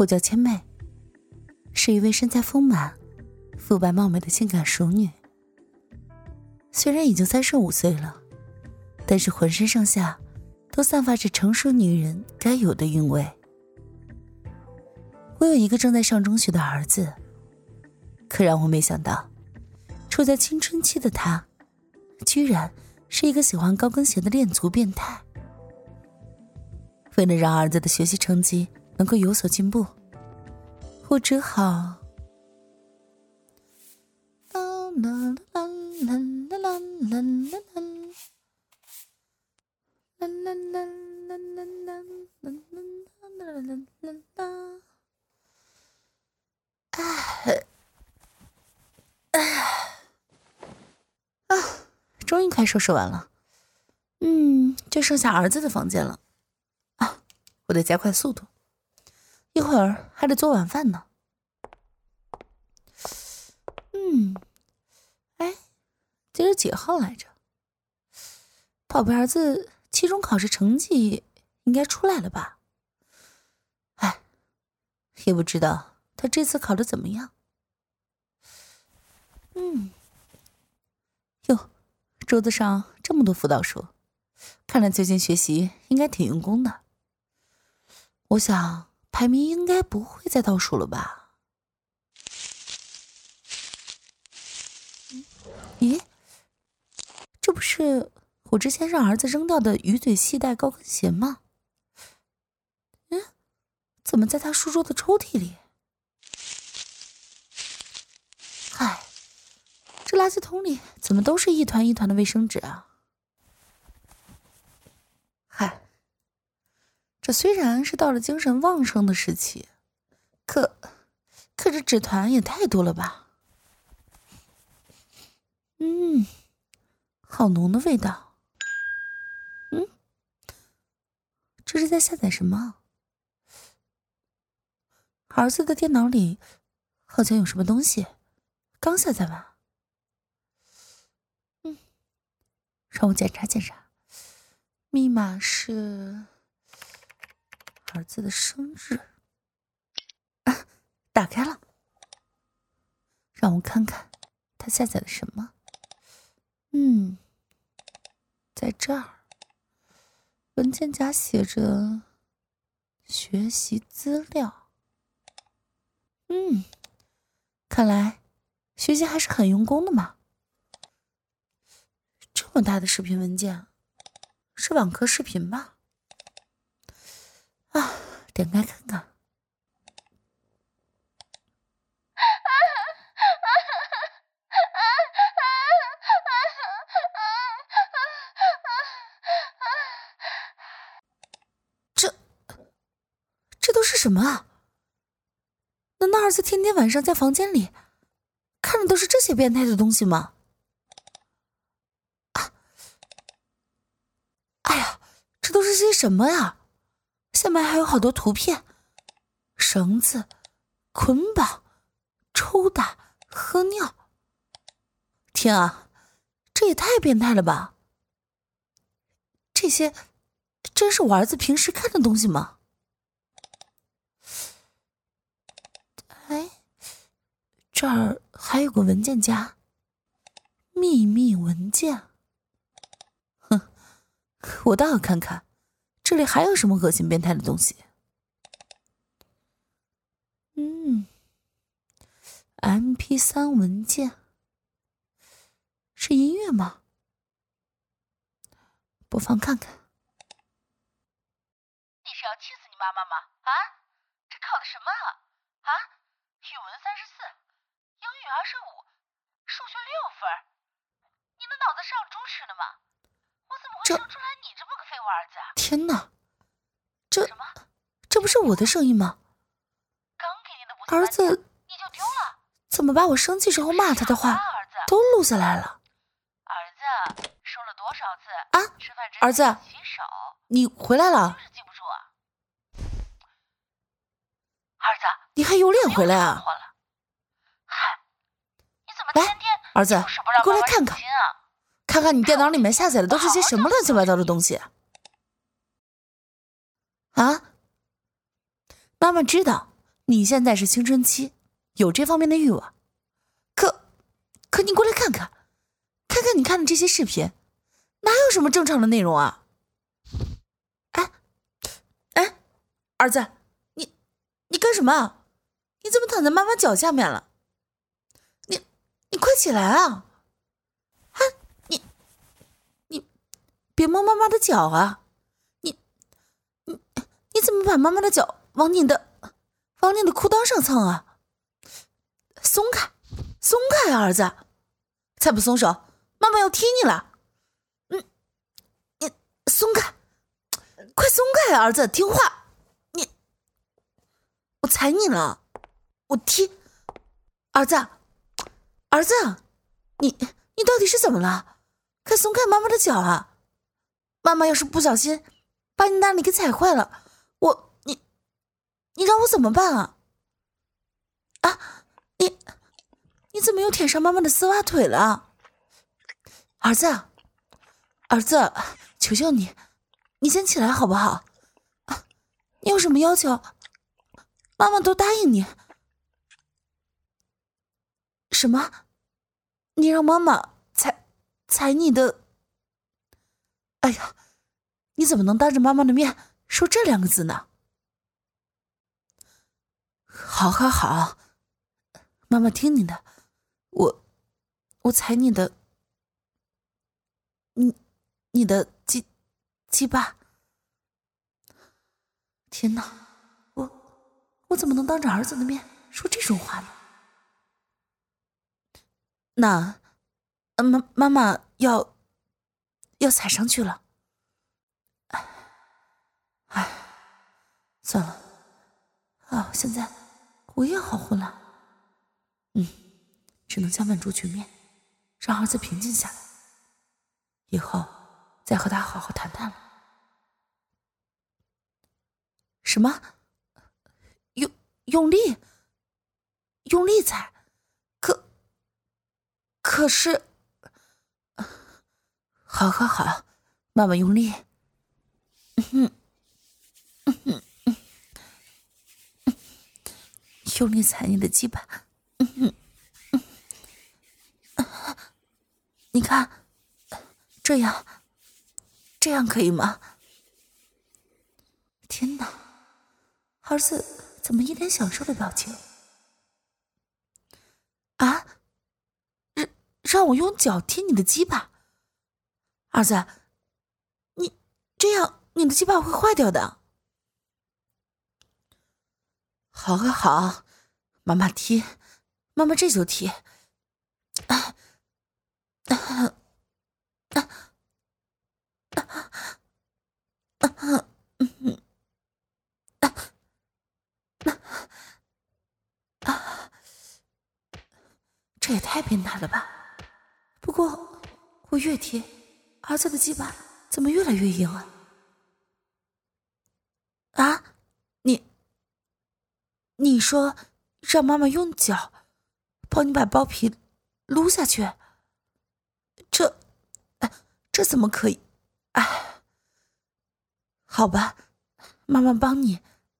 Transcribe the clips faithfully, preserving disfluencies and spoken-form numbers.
我叫千妹，是一位身材丰满、肤白貌美的性感熟女。虽然已经三十五岁了，但是浑身上下都散发着成熟女人该有的韵味。我有一个正在上中学的儿子，可让我没想到，处在青春期的他，居然是一个喜欢高跟鞋的恋足变态。为了让儿子的学习成绩能够有所进步，我只好啊，终于快收拾完了。嗯，就剩下儿子的房间了。啊，我得加快速度，一会儿还得做晚饭呢。嗯，哎，今儿几号来着？宝贝儿子期中考试成绩应该出来了吧？哎，也不知道他这次考得怎么样。嗯，哟，桌子上这么多辅导书，看来最近学习应该挺用功的。我想排名应该不会再倒数了吧？咦，这不是我之前让儿子扔掉的鱼嘴细带高跟鞋吗？嗯，怎么在他书桌的抽屉里？嗨，这垃圾桶里怎么都是一团一团的卫生纸啊？嗨，这虽然是到了精神旺盛的时期，可可这纸团也太多了吧？嗯，好浓的味道。嗯，这是在下载什么？儿子的电脑里好像有什么东西，刚下载完。嗯，让我检查检查。密码是儿子的生日。啊，打开了。让我看看他下载了什么。嗯，在这儿，文件夹写着学习资料。嗯，看来学习还是很用功的嘛。这么大的视频文件，是网课视频吧？啊，点开看看。这，这都是什么啊？难道儿子天天晚上在房间里看的都是这些变态的东西吗？啊！哎呀，这都是些什么呀？下面还有好多图片，绳子、捆绑、抽打、喝尿。天啊，这也太变态了吧！这些真是我儿子平时看的东西吗？哎，这儿还有个文件夹，秘密文件。哼，我倒要看看这里还有什么恶心变态的东西。嗯 M P 三 文件，是音乐吗？播放看看。 你是要气死你妈妈吗？啊，这考的什么啊？啊，语文三十四，英语二十五，数学六分，你的脑子是要猪吃的吗？我怎么会生出来你这么个废物儿子啊？ 天哪，这什么？ 这不是我的声音吗？ 刚给你的补习儿子你就丢了？ 怎么把我生气时候骂他的话都录下来了？ 儿子说了多少次啊， 吃饭之前儿子， 洗手， 你回来了？ 就是记不住啊。儿子， 你还有脸回来啊？ 嗨，你怎么天天儿子， 就是不让你过来妈妈看看省心啊？ 看看你电脑里面下载的都是些什么乱七八糟的东西啊？妈妈知道你现在是青春期，有这方面的欲望。可，可你过来看看，看看你看的这些视频，哪有什么正常的内容啊？哎，哎，儿子，你你干什么？你怎么躺在妈妈脚下面了？你你快起来啊！啊，你你别摸妈妈的脚啊！你你你怎么把妈妈的脚往你的往你的裤裆上蹭啊？松开，松开啊，儿子！再不松手，妈妈要踢你了！嗯，你松开，快松开啊，儿子，听话！你，我踩你了，我踢，儿子，儿子，你你到底是怎么了？快松开妈妈的脚啊！妈妈要是不小心把你那里给踩坏了，我你你让我怎么办啊？啊，你你怎么又舔上妈妈的丝袜腿了？儿子，儿子，求求你，你先起来好不好？啊，你有什么要求，妈妈都答应你。什么？你让妈妈踩踩你的？哎呀，你怎么能当着妈妈的面说这两个字呢？好好好，妈妈听你的，我我踩你的，你你的鸡鸡巴。天哪，我我怎么能当着儿子的面说这种话呢？那妈妈妈要要踩上去了。哎，算了啊，现在我也好混了。嗯，只能将稳住局面，让儿子平静下来，以后再和他好好谈谈了。什么？用用力？用力踩？可可是，好好好，妈妈用力。嗯嗯嗯嗯嗯，用力踩你的鸡巴。嗯嗯嗯，你看，这样这样可以吗？天哪，儿子怎么一脸享受的表情？啊，让让我用脚踢你的鸡巴？儿子，你这样你的鸡巴会坏掉的。好好好，妈妈踢，妈妈这就踢。啊啊啊啊啊嗯啊啊！这也太变态了吧！不过我越踢，儿子的鸡巴怎么越来越硬啊？啊，你你说让妈妈用脚帮你把包皮撸下去？这，这怎么可以？哎，好吧，妈妈帮你。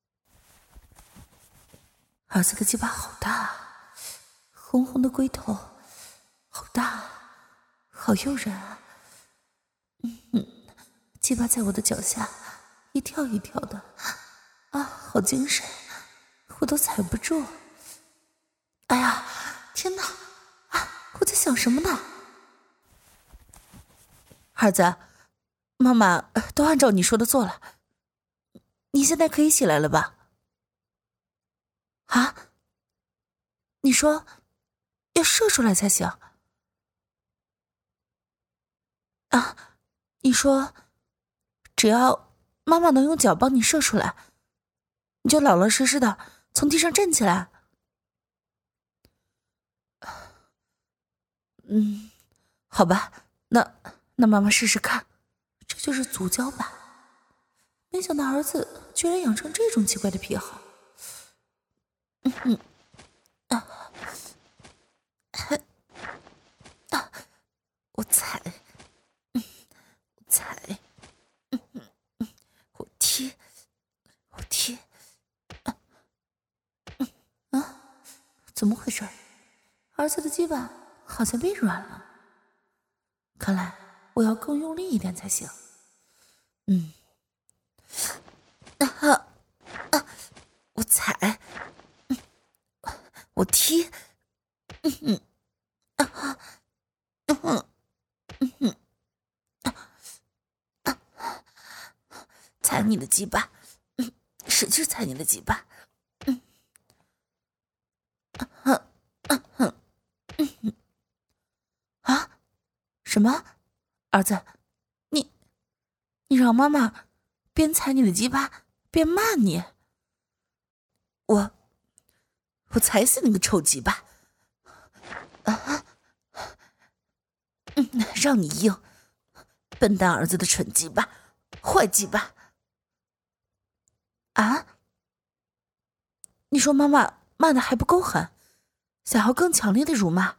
儿子的鸡巴好大，红红的龟头，好大，好诱人啊！嗯嗯，鸡巴在我的脚下一跳一跳的，啊，好精神，我都踩不住。哎呀，天哪！啊，我在想什么呢？儿子，妈妈都按照你说的做了，你现在可以起来了吧？啊？你说要射出来才行啊？你说只要妈妈能用脚帮你射出来，你就老老实实的从地上站起来。嗯，好吧，那那妈妈试试看。这就是足交吧？没想到儿子居然养成这种奇怪的癖好。嗯嗯啊啊！我踩，嗯，我踩，嗯嗯嗯，我踢，我踢，嗯嗯怎么回事？儿子的鸡巴好像变软了，看来我要更用力一点才行。嗯，啊啊！我踩，嗯，我踢，嗯嗯啊嗯嗯嗯嗯啊啊！踩你的鸡巴，嗯，使劲踩你的鸡巴，嗯啊啊啊嗯嗯啊！什么？儿子，你你让妈妈边踩你的鸡巴边骂你？我我踩死你个臭鸡巴！啊，嗯，让你硬，笨蛋儿子的蠢鸡巴，坏鸡巴！啊？你说妈妈骂的还不够狠，想要更强烈的辱骂？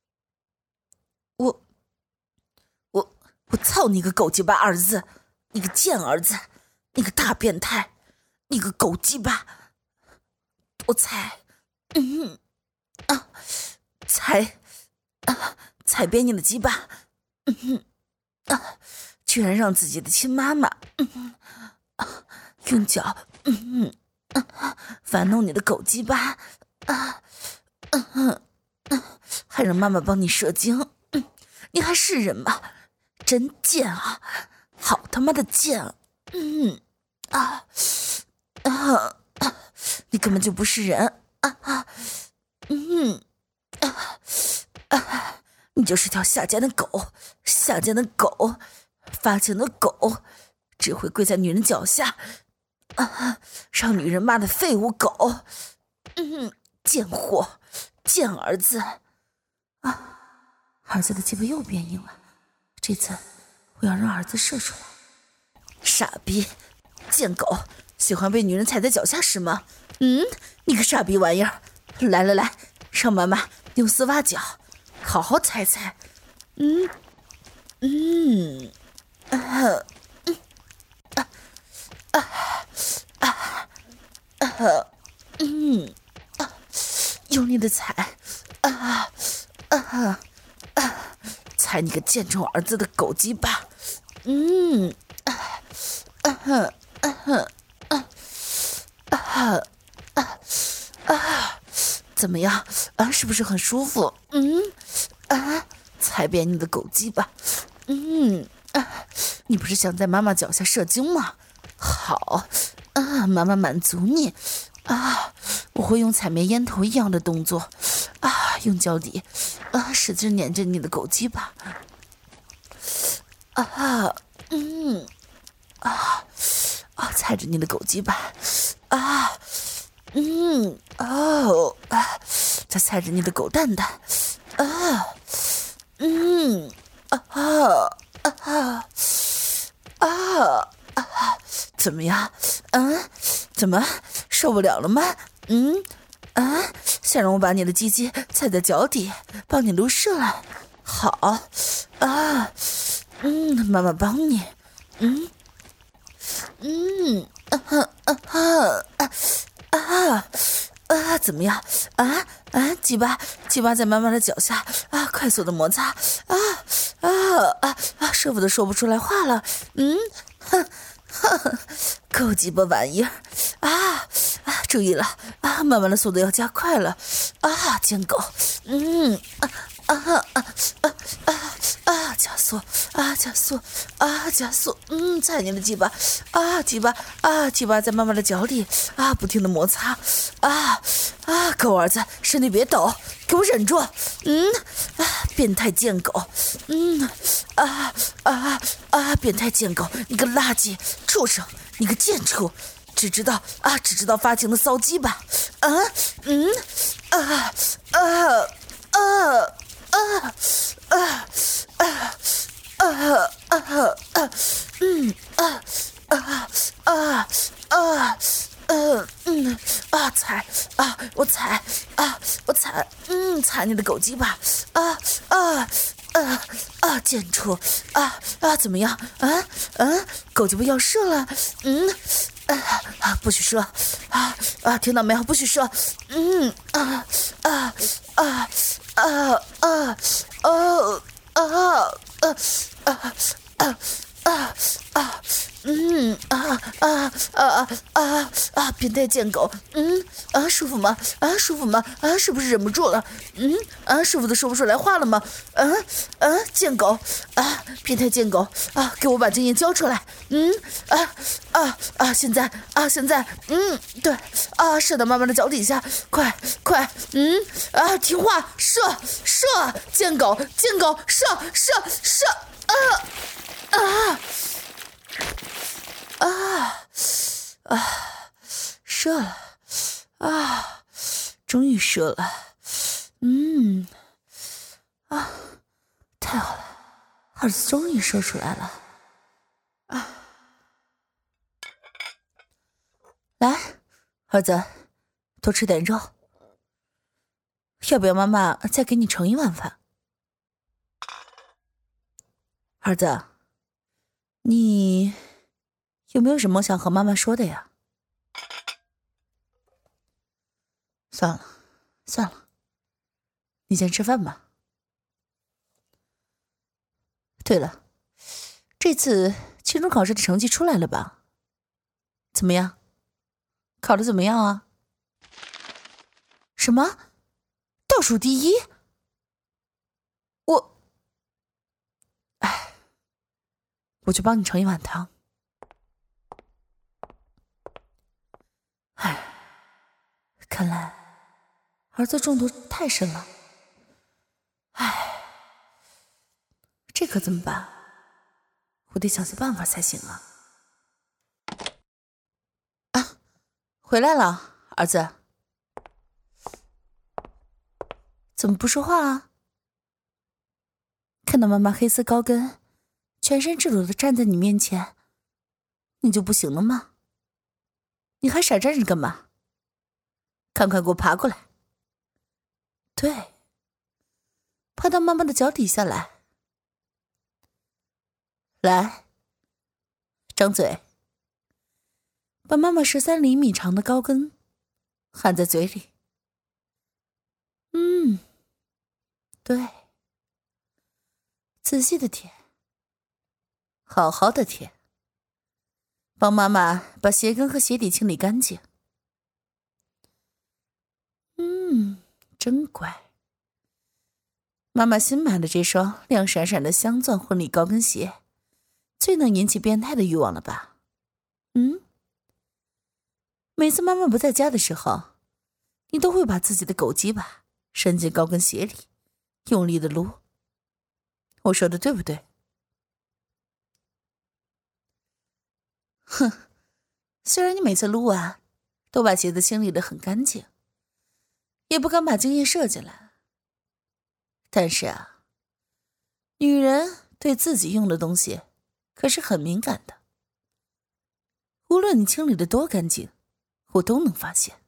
我我我操你个狗鸡巴儿子！你个贱儿子！你个大变态！你个狗鸡巴！我踩，嗯啊，踩啊，踩扁你的鸡巴！嗯啊，居然让自己的亲妈妈，嗯啊，用脚，嗯啊，玩弄你的狗鸡巴，啊，嗯嗯，还让妈妈帮你射精，嗯，你还是人吗？真贱啊！好他妈的贱啊！嗯啊啊！你根本就不是人啊啊！嗯啊啊！你就是条下贱的狗，下贱的狗，发情的狗，只会跪在女人脚下啊，让女人骂的废物狗！嗯，贱货，贱儿子啊！儿子的鸡巴又变硬了，这次我要让儿子射出来。傻逼，贱狗，喜欢被女人踩在脚下是吗？嗯，你个傻逼玩意儿！来来来，让妈妈用丝袜脚好好踩踩。嗯嗯啊嗯啊啊啊啊嗯啊，用力的踩啊啊啊！踩你个贱种儿子的狗鸡巴！嗯啊啊啊啊啊啊啊！怎么样啊？是不是很舒服？嗯啊，踩扁你的狗鸡巴！嗯啊，你不是想在妈妈脚下射精吗？好啊，妈妈满足你啊！我会用踩灭烟头一样的动作啊，用脚底啊使劲捻着你的狗鸡巴啊，嗯啊啊，踩着你的狗鸡巴啊，嗯哦啊，再踩着你的狗蛋蛋啊，嗯啊啊啊啊，怎么样？嗯，怎么受不了了吗？嗯啊，想让我把你的鸡鸡踩在脚底，帮你撸射了？好啊，嗯，妈妈帮你，嗯嗯啊啊啊啊啊啊，怎么样？啊啊，鸡巴鸡巴在妈妈的脚下啊，快速的摩擦啊啊啊啊，舒服的说不出来话了。嗯，哼哼，狗鸡巴玩意儿啊啊！注意了啊，慢慢的速度要加快了啊，贱狗，嗯啊啊啊啊啊啊，加速啊加速啊加速，嗯，踩你的鸡巴啊鸡巴啊鸡巴在妈妈的脚里啊，不停的摩擦啊啊，狗儿子身体别抖，给我忍住，嗯啊，变态贱狗，嗯啊啊啊，变态贱狗，你个垃圾畜生，你个贱畜！只知道啊，只知道发情的骚鸡吧？啊，嗯，啊啊啊啊啊啊啊啊啊，嗯啊啊啊啊嗯嗯啊踩啊我踩啊我踩嗯踩你的狗鸡吧啊啊啊啊贱畜啊啊怎么样啊啊狗鸡巴要射了嗯。啊啊！不许射！啊啊！听到没有？不许射！嗯啊啊啊啊啊哦啊啊啊啊啊啊嗯啊啊啊啊啊！变态贱狗，嗯啊，舒服吗？啊，舒服吗？啊，是不是忍不住了？嗯啊，舒服的说不出来话了吗？嗯啊，贱狗啊，变态贱狗啊，给我把经验交出来！嗯啊啊啊！现在啊，现在嗯，对啊，射到妈妈的脚底下，快快，嗯啊，听话，射射，贱狗贱狗，射射射啊啊！啊啊！射了啊！终于射了，嗯啊，太好了，儿子终于射出来了啊！来，儿子，多吃点肉，要不要妈妈再给你盛一碗饭？儿子，你有没有什么想和妈妈说的呀？算了，算了，你先吃饭吧。对了，这次期中考试的成绩出来了吧？怎么样？考得怎么样啊？什么？倒数第一？我，哎，我去帮你盛一碗汤。哎，看来儿子中毒太深了。哎，这可怎么办？我得想些办法才行啊！啊，回来了，儿子。怎么不说话啊？看到妈妈黑丝高跟，全身赤裸的站在你面前，你就不行了吗？你还傻站着干嘛？赶快给我爬过来！对，爬到妈妈的脚底下来。来，张嘴，把妈妈十三厘米长的高跟含在嘴里。嗯，对，仔细的舔，好好的舔，帮妈妈把鞋跟和鞋底清理干净。嗯，真乖。妈妈新买的这双亮闪闪的镶钻婚礼高跟鞋，最能引起变态的欲望了吧？嗯，每次妈妈不在家的时候，你都会把自己的狗鸡巴伸进高跟鞋里，用力的撸。我说的对不对？哼，虽然你每次撸啊，都把鞋子清理得很干净，也不敢把精液射进来，但是啊，女人对自己用的东西可是很敏感的。无论你清理得多干净，我都能发现。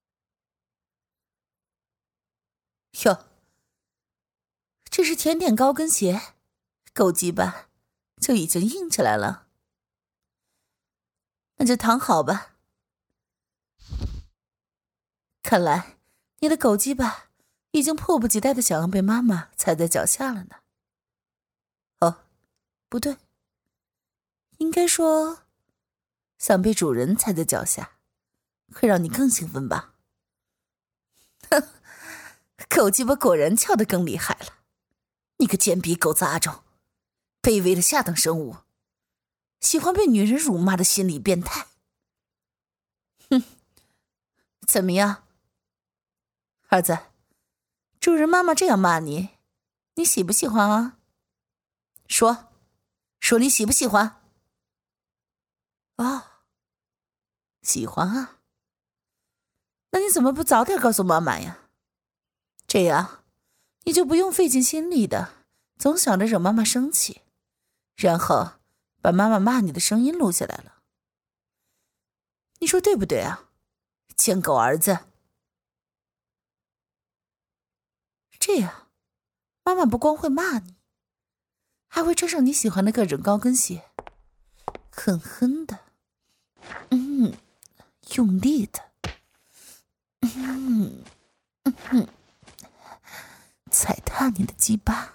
哟，这是甜点高跟鞋，狗鸡巴就已经硬起来了。那就躺好吧。看来你的狗鸡巴已经迫不及待的想要被妈妈踩在脚下了呢。哦，不对，应该说想被主人踩在脚下，会让你更兴奋吧？哼，狗鸡巴果然翘得更厉害了。你个贱逼狗杂种，卑微的下等生物，喜欢被女人辱骂的心理变态。哼，怎么样，儿子？主人妈妈这样骂你，你喜不喜欢啊？说，说你喜不喜欢？哦，喜欢啊。那你怎么不早点告诉妈妈呀？这样，你就不用费尽心力的，总想着惹妈妈生气，然后把妈妈骂你的声音录下来了。你说对不对啊，贱狗儿子？这样，妈妈不光会骂你，还会穿上你喜欢的各种高跟鞋，狠狠的，嗯，用力的，嗯嗯踩踏你的鸡巴。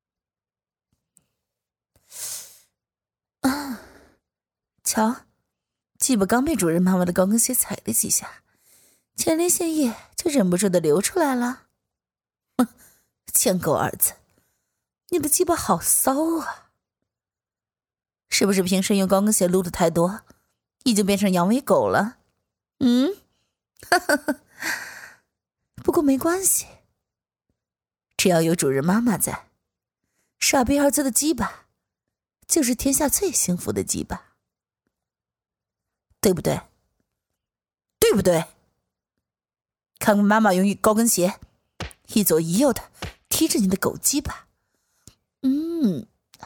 啊，瞧，鸡巴刚被主人妈妈的高跟鞋踩了几下，前列腺液就忍不住的流出来了。哼，贱狗儿子，你的鸡巴好骚啊！是不是平时用高跟鞋撸的太多，已经变成阳痿狗了？嗯，哈哈哈。不过没关系，只要有主人妈妈在，傻逼儿子的鸡巴就是天下最幸福的鸡巴，对不对？对不对？看看妈妈用高跟鞋一左一右的踢着你的狗鸡巴，嗯，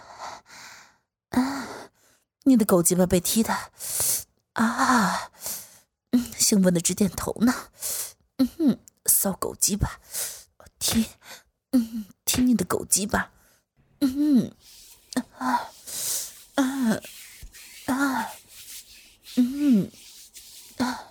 啊，你的狗鸡巴被踢的啊，嗯，兴奋的直点头呢。嗯哼，骚狗鸡巴，踢，嗯，踢你的狗鸡巴，嗯哼，啊啊啊，嗯啊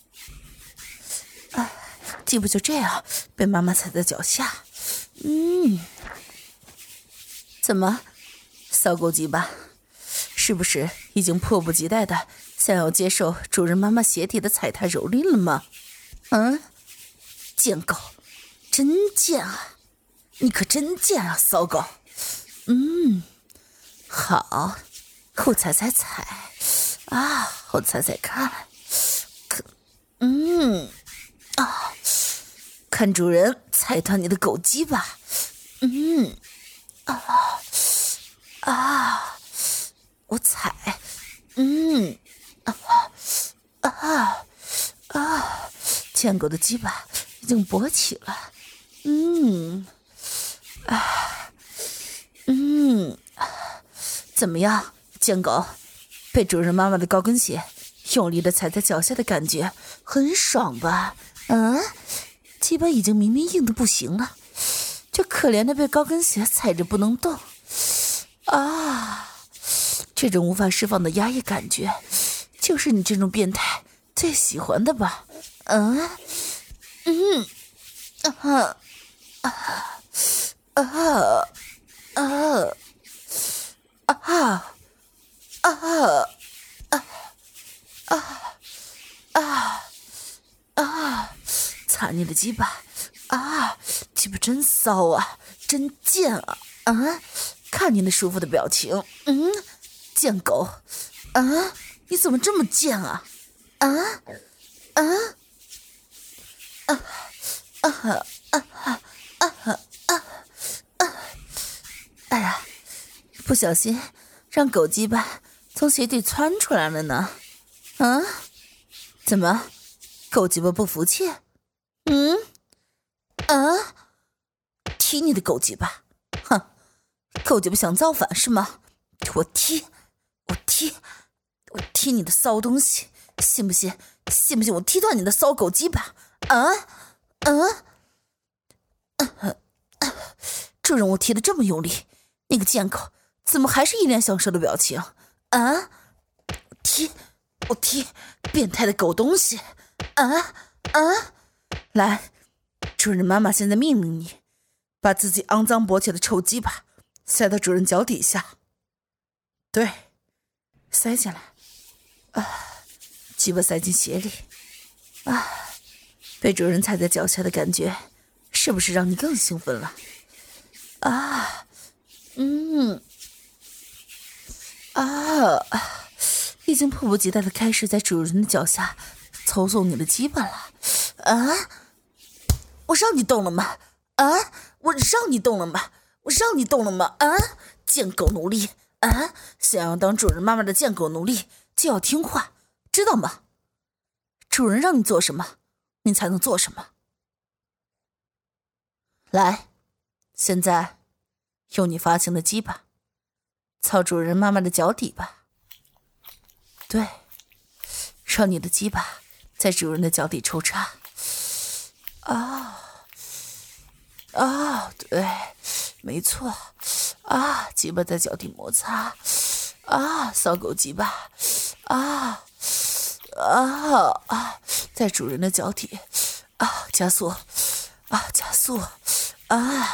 啊，鸡巴就这样被妈妈踩在脚下，嗯，怎么，骚狗鸡巴，是不是已经迫不及待的想要接受主人妈妈鞋底的踩踏蹂躏了吗？嗯，贱狗，真贱啊！你可真贱啊，骚狗！嗯，好，我踩踩踩，啊，我踩踩看，可，嗯，啊，看主人踩踏你的狗鸡吧，嗯，啊啊，我踩，嗯，啊啊啊，贱狗的鸡巴已经勃起了，嗯，啊，嗯，怎么样，贱狗？被主人妈妈的高跟鞋用力的踩在脚下的感觉很爽吧？嗯，鸡巴已经明明硬的不行了，就可怜的被高跟鞋踩着不能动。啊，这种无法释放的压抑感觉，就是你这种变态最喜欢的吧？嗯嗯啊啊啊啊啊啊啊啊啊啊！擦你的鸡巴啊！鸡巴真骚啊，真贱啊！啊，看你那舒服的表情，嗯，贱狗啊！你怎么这么贱啊？啊啊啊啊啊啊啊啊！哎呀，不小心让狗鸡巴从鞋底窜出来了呢。啊？怎么？狗鸡巴不服气？嗯？啊？踢你的狗鸡巴！哼，狗鸡巴想造反是吗？我踢，我踢，我踢你的骚东西！信不信？信不信我踢断你的骚狗鸡巴？啊？啊？啊啊！主人，我踢得这么用力，那个贱狗怎么还是一脸享受的表情？啊？我踢，我踢，变态的狗东西！啊啊！来，主人妈妈现在命令你，把自己肮脏勃起的臭鸡巴塞到主人脚底下。对，塞进来。啊，鸡巴塞进鞋里。啊，被主人踩在脚下的感觉，是不是让你更兴奋了？啊，嗯，啊，已经迫不及待的开始在主人的脚下操纵你的鸡巴了。啊，我让你动了吗？啊，我让你动了吗？我让你动了吗？啊，贱狗奴隶！啊，想要当主人妈妈的贱狗奴隶就要听话，知道吗？主人让你做什么，你才能做什么。来，现在用你发情的鸡巴操主人妈妈的脚底吧。对，让你的鸡巴在主人的脚底抽插。啊啊，对，没错。啊，鸡巴在脚底摩擦。啊，骚狗鸡巴。啊啊啊，在主人的脚底。啊，加速。啊，加速。啊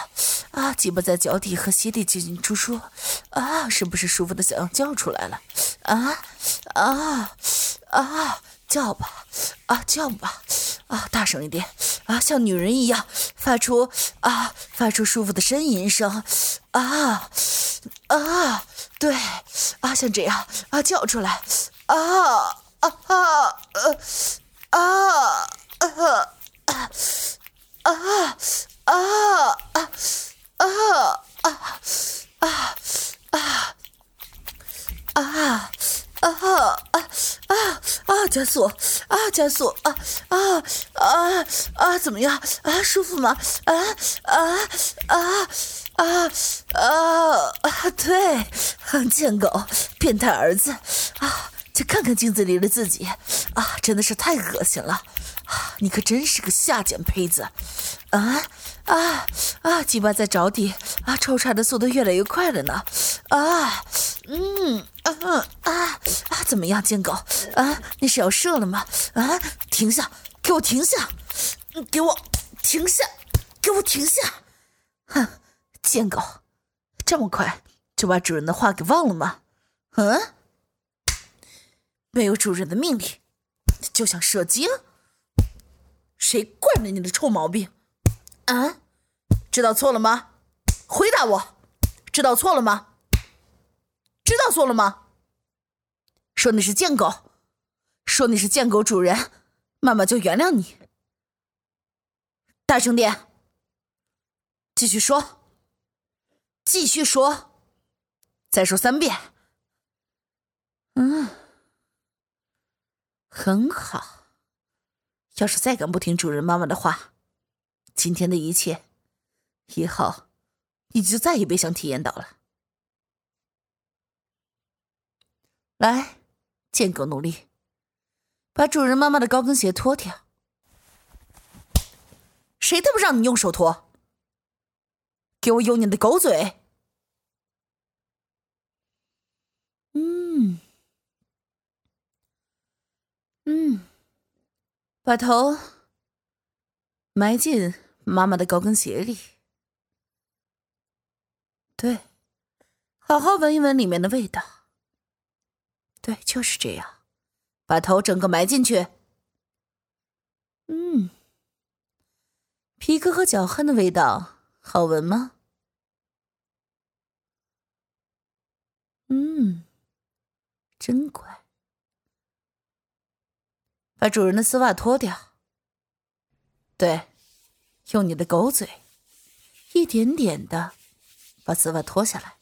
啊，鸡巴在脚底和鞋底进进出出，啊，是不是舒服的想要叫出来了？啊啊啊！叫吧，啊叫吧，啊大声一点，啊像女人一样发出啊发出舒服的呻吟声，啊啊对，啊像这样啊叫出来，啊啊啊啊啊啊啊啊啊啊啊啊！啊啊啊啊！加速啊加速啊啊啊啊！怎么样啊？舒服吗？啊啊啊啊啊啊！对，贱狗，变态儿子啊！就看看镜子里的自己啊，真的是太恶心了啊！你可真是个下贱胚子啊啊啊！鸡巴在着地啊，抽插的速度越来越快了呢啊！嗯啊啊啊！怎么样，贱狗啊？你是要射了吗？啊！停下，给我停下！给我停下！给我停下！哼，贱狗，这么快就把主人的话给忘了吗？嗯？没有主人的命令就想射精？谁惯了你的臭毛病？啊？知道错了吗？回答我，知道错了吗？知道错了吗？说你是贱狗，说你是贱狗主人，妈妈就原谅你。大声点，继续说，继续说，再说三遍。嗯，很好。要是再敢不听主人妈妈的话，今天的一切，以后你就再也别想体验到了。来，贱狗奴隶，把主人妈妈的高跟鞋脱掉。谁他妈让你用手脱？给我用你的狗嘴！嗯嗯，把头埋进妈妈的高跟鞋里。对，好好闻一闻里面的味道。对，就是这样，把头整个埋进去。嗯，皮革和脚汗的味道好闻吗？嗯，真乖。把主人的丝袜脱掉。对，用你的狗嘴，一点点的把丝袜脱下来。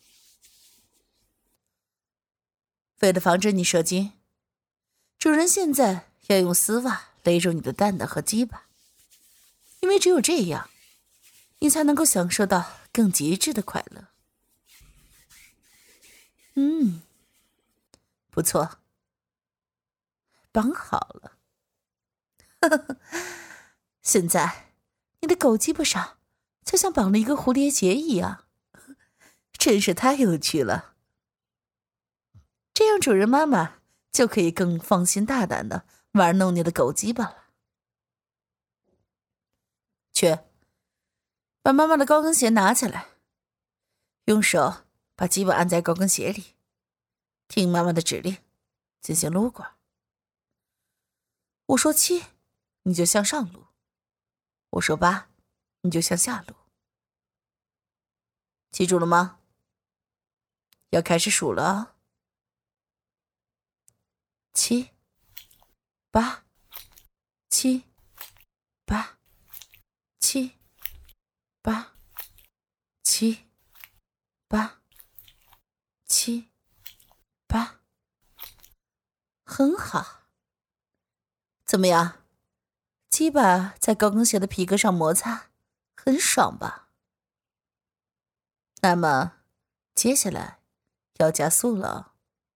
为了防止你射精，主人现在要用丝袜勒住你的蛋蛋和鸡巴，因为只有这样，你才能够享受到更极致的快乐。嗯，不错，绑好了。现在你的狗鸡巴上就像绑了一个蝴蝶结一样，真是太有趣了。这样主人妈妈就可以更放心大胆的玩弄你的狗鸡巴了。去，把妈妈的高跟鞋拿起来，用手把鸡巴按在高跟鞋里，听妈妈的指令进行撸管。我说七，你就向上撸；我说八，你就向下撸。记住了吗？要开始数了啊！七，八，七，八，七，八，七，八，七，八，很好。怎么样？鸡巴在高跟鞋的皮革上摩擦，很爽吧？那么，接下来要加速了。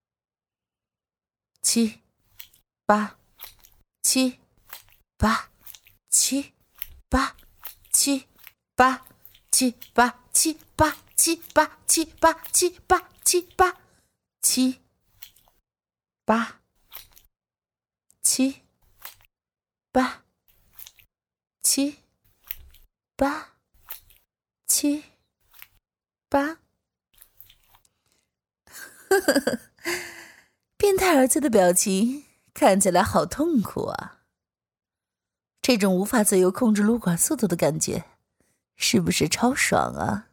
七，八，七，八，七，八，七，八，七，八，七，八，七，八，七，八，七，八，七，八，七，八，七，八，七，八，七， 八。呵呵呵，变态儿子的表情看起来好痛苦啊！这种无法自由控制撸管速度的感觉，是不是超爽啊？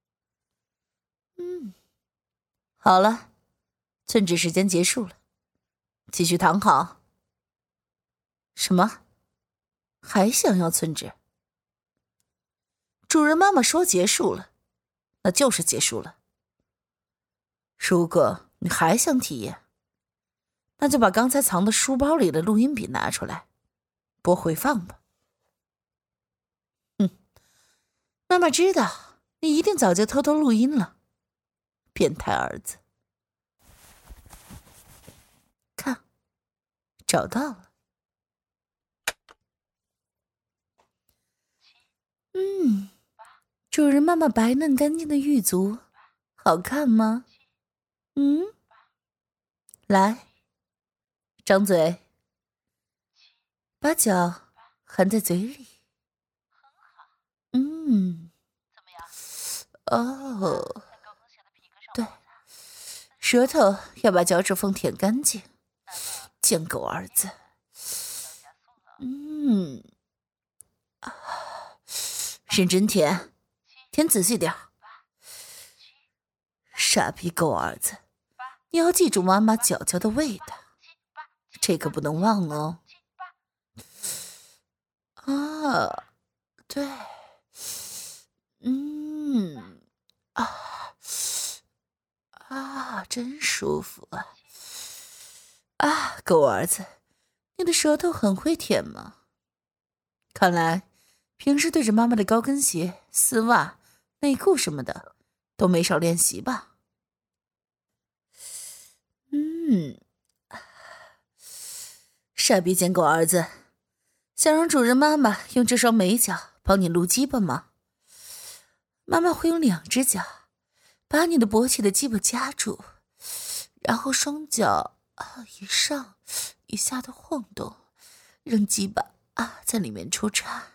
嗯，好了，寸指时间结束了，继续躺好。什么？还想要寸指？主人妈妈说结束了，那就是结束了。如果你还想体验，那就把刚才藏的书包里的录音笔拿出来，播回放吧。哼，妈妈知道你一定早就偷偷录音了，变态儿子。看，找到了。嗯，主人妈妈白嫩干净的玉足，好看吗？嗯，来，张嘴，把脚含在嘴里。嗯， 怎么样？ 哦，对，舌头要把脚趾缝舔干净。贱狗儿子。嗯，啊，认真舔，舔仔细点。傻逼狗儿子，你要记住妈妈脚脚的味道，这个不能忘哦。啊，对，嗯，啊，啊，真舒服啊！啊，狗儿子，你的舌头很会舔吗？看来平时对着妈妈的高跟鞋、丝袜、内裤什么的都没少练习吧？嗯，傻逼贱狗儿子，想让主人妈妈用这双美脚帮你撸鸡巴吗？妈妈会用两只脚把你的勃起的鸡巴夹住，然后双脚啊一上一下的晃动，让鸡巴啊在里面出叉。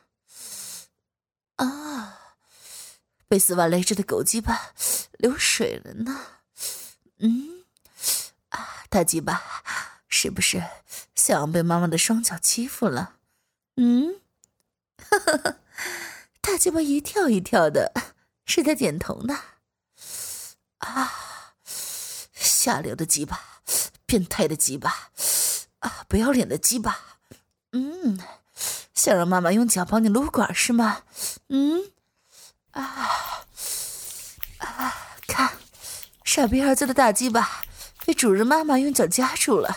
啊，被丝袜勒着的狗鸡巴流水了呢。嗯，啊，大鸡巴是不是想要被妈妈的双脚欺负了？嗯，哈哈哈，大鸡巴一跳一跳的，是在点头呢。啊，下流的鸡巴，变态的鸡巴，啊，不要脸的鸡巴。嗯，想让妈妈用脚帮你撸管是吗？嗯，啊啊，看，傻逼儿子的大鸡巴被主人妈妈用脚夹住了。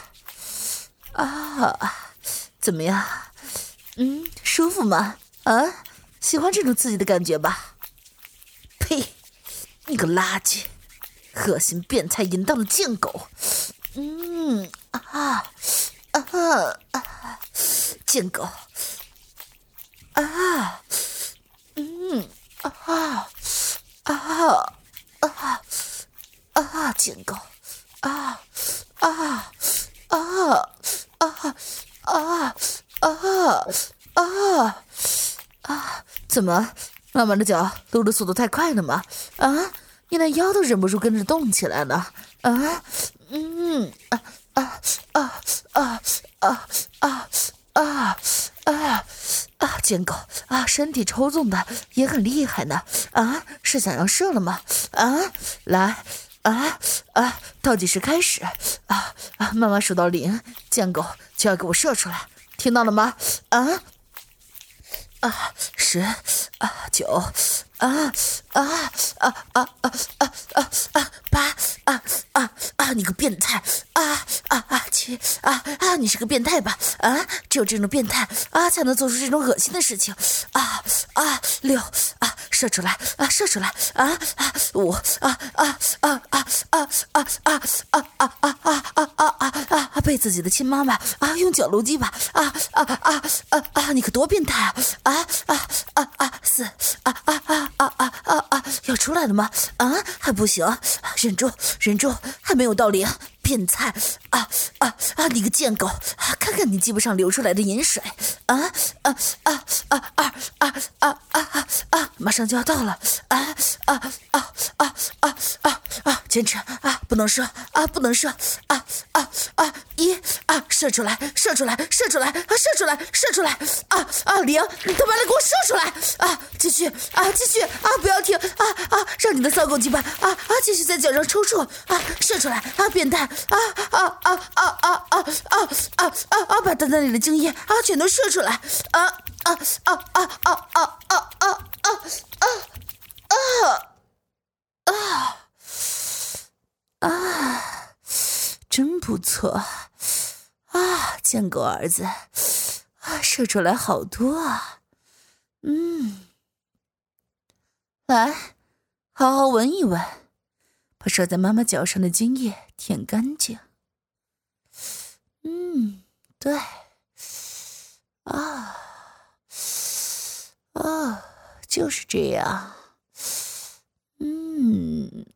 啊，怎么样？嗯，舒服吗？啊，喜欢这种刺激的感觉吧？呸！你个垃圾，恶心、变态、淫荡的贱狗！嗯啊啊啊！贱狗！啊！嗯啊啊啊啊！贱狗！啊啊啊啊啊啊啊啊！怎么？妈妈的脚撸的速度太快了吗？啊，你连腰都忍不住跟着动起来了。啊，嗯，啊啊啊啊啊啊啊啊啊！贱狗啊，身体抽动的也很厉害呢。啊，是想要射了吗？啊，来，啊啊，倒计时开始。啊啊，妈妈数到零，贱狗就要给我射出来，听到了吗？啊。啊，十啊，九啊啊啊啊啊啊啊啊，八啊啊啊！你个变态！啊啊啊！七啊啊！你是个变态吧？啊，只有这种变态啊，才能做出这种恶心的事情。啊啊！六啊，射出来啊，射出来啊啊！五啊啊啊啊啊啊啊啊啊啊啊啊啊啊！被自己的亲妈妈啊用脚撸鸡巴啊啊啊啊啊！你可多变态啊！啊啊啊啊！四啊啊啊啊啊啊啊！要出来了吗？啊，还不行，忍住，忍住，还没有到零，变态啊啊啊！你个贱狗，看看你鸡巴上流出来的饮水，啊啊啊啊啊啊啊啊啊！马上就要到了，啊啊啊啊坚持啊，不能射啊，不能射啊啊啊！一啊，射出来，射出来，射出来，啊，射出来，射出来啊啊！零，你他妈的给我射出来啊！继续啊，继续啊，不要停啊啊！让你的骚狗鸡巴啊啊，继续在脚上抽搐啊，射出来啊，变态啊啊啊啊啊啊啊啊啊啊！把蛋蛋里的精液啊全都射出来啊啊啊啊啊啊啊啊啊啊啊啊！啊，真不错啊！贱狗儿子啊，射出来好多啊！嗯，来，好好闻一闻，把射在妈妈脚上的精液舔干净。嗯，对，啊啊，就是这样。嗯。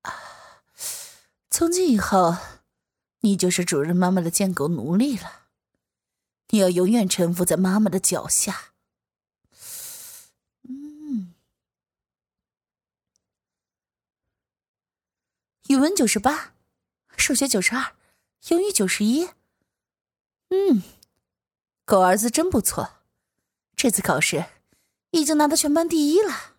从今以后，你就是主人妈妈的贱狗奴隶了。你要永远臣服在妈妈的脚下。嗯，语文九十八，数学九十二，英语九十一。嗯，狗儿子真不错，这次考试已经拿到全班第一了。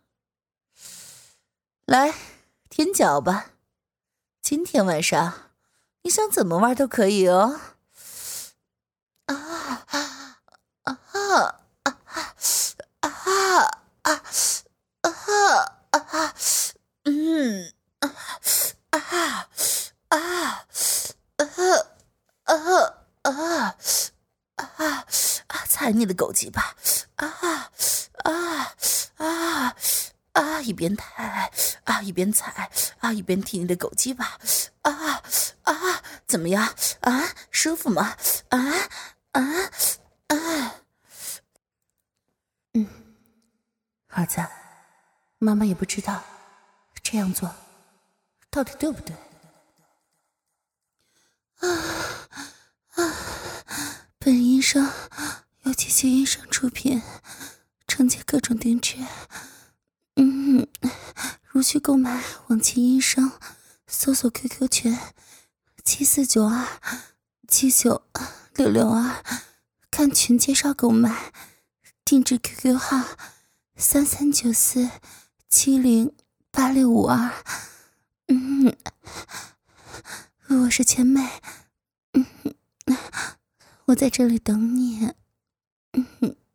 来，舔脚吧。今天晚上，你想怎么玩都可以哦。啊啊啊啊啊啊啊啊！嗯啊啊啊啊啊啊啊！踩你的狗鸡巴！啊啊啊！啊，一边踩啊，一边踩啊，一边踢你的狗鸡巴啊啊！怎么样啊？舒服吗？啊啊啊！嗯，儿子，妈妈也不知道这样做到底对不对。啊啊！本医生由机器医生出品，承接各种定制。嗯，如需购买，往期医生搜索 Q Q 群七四九二七九六六二，看群介绍购买，定制 Q Q 号三三九四七零八六五二。嗯，我是千美，嗯，我在这里等你。嗯。